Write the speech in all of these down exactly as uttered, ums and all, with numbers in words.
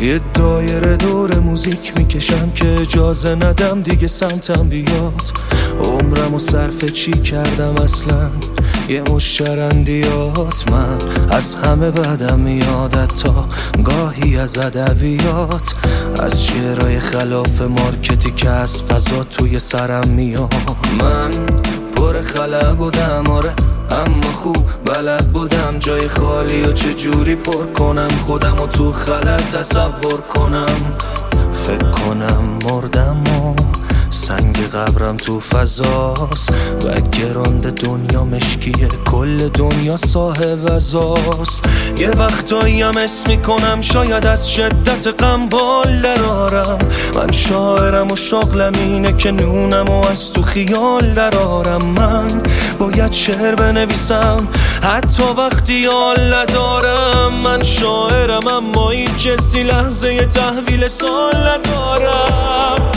یه دایره دور موزیک میکشم که اجازه ندم دیگه سمتم بیاد. عمرم و صرف چی کردم اصلا، یه مشترندیات. من از همه بعدم میادت تا گاهی از ادبیات، از شعرهای خلاف مارکتی که از فضا توی سرم میاد. من پر خلا بودم آره، اما خوب بلد بودم جای خالی و چجوری پر کنم خودم و تو خلا تصور کنم. فکر کنم مردم و سنگ قبرم تو فضاست و گراند دنیا مشکیه، کل دنیا صاحب ازاست. یه وقتایی هم اسم میکنم شاید از شدت غم بال درارم. من شاعرم و شغلم اینه که نونم و از تو خیال درارم. من باید شعر بنویسم حتی وقتی حال ندارم. من شاعرم اما هیچ کسی لحظه تحویل سال ندارم.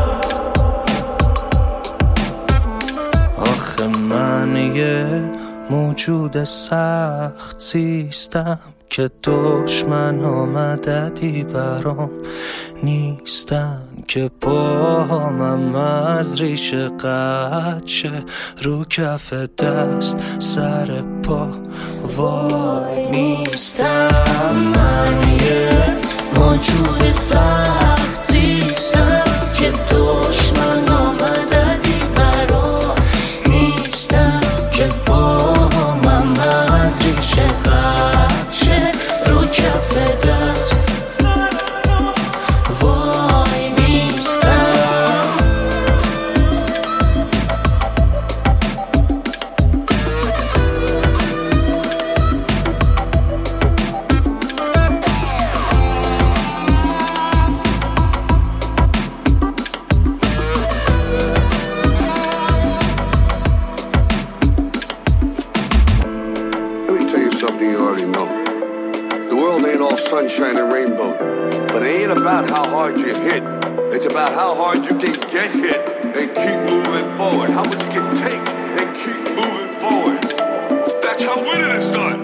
آخه من یه موجود سخت زیستم که دشمن آمددی برام نیستن، که پاهمم از ریشه قطع شه رو کف دست سر پا وای میستم. من یه موجود سخت زیستم که دشمن آمددی برام نیستن، که پاهمم از ریشه قطع شه رو کف دست وای میستم. You already know. The world ain't all sunshine and rainbow, but it ain't about how hard you hit. It's about how hard you can get hit and keep moving forward. How much you can take and keep moving forward. That's how winning is done.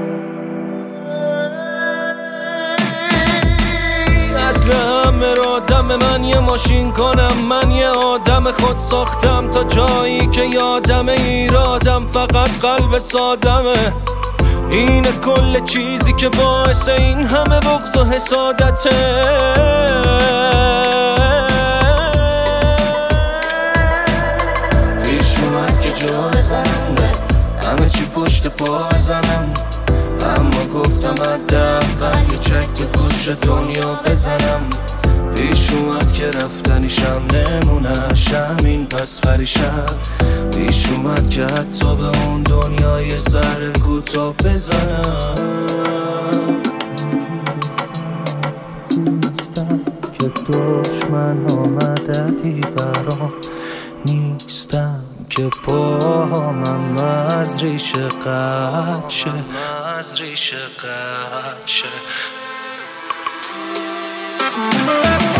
اصل همه را دم من یه ماشین کنم. من یه آدم خود ساختم تا جایی که یادم ایرادم فقط قلب سادمه. این کل چیزی که باعث این همه بغض و حسادته. پیش اومد که جا بزنم به همه چی پشت پا بزنم، اما گفتم حداقل یه چک تو گوش دنیا بزنم. پیش اومد که رفتنیشم نمونش همین پس پریشم. پیش اومد که حتی به اون دنیای سر کوتا بزنم. که دشمن آمددی برام نیستم، که پاهمم از ریشه قطع شه از ریشه قطع شه.